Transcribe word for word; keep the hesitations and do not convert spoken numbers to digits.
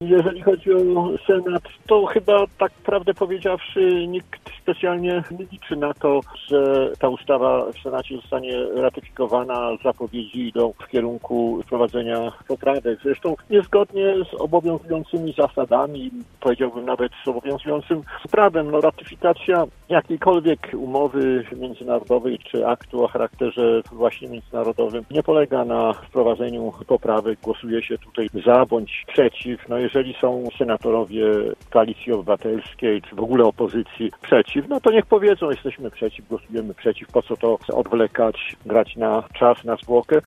Jeżeli chodzi o Senat, to chyba tak prawdę powiedziawszy nikt specjalnie nie liczy na to, że ta ustawa w Senacie zostanie ratyfikowana. Zapowiedzi idą w kierunku wprowadzenia poprawek. Zresztą niezgodnie z obowiązującymi zasadami, powiedziałbym nawet z obowiązującym prawem, no ratyfikacja jakiejkolwiek umowy międzynarodowej czy aktu o charakterze właśnie międzynarodowym nie polega na wprowadzeniu poprawek. Głosuje się tutaj za bądź przeciw. No jeżeli są senatorowie Koalicji Obywatelskiej czy w ogóle opozycji przeciw, no to niech powiedzą, jesteśmy przeciw, głosujemy przeciw, po co to odwlekać, grać na czas, na zwłokę.